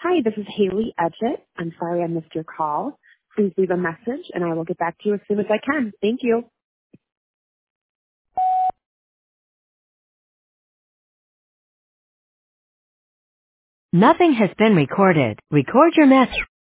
Hi, this is Haley Edgett. I'm sorry I missed your call. Please leave a message and I will get back to you as soon as I can. Thank you. Nothing has been recorded. Record your message.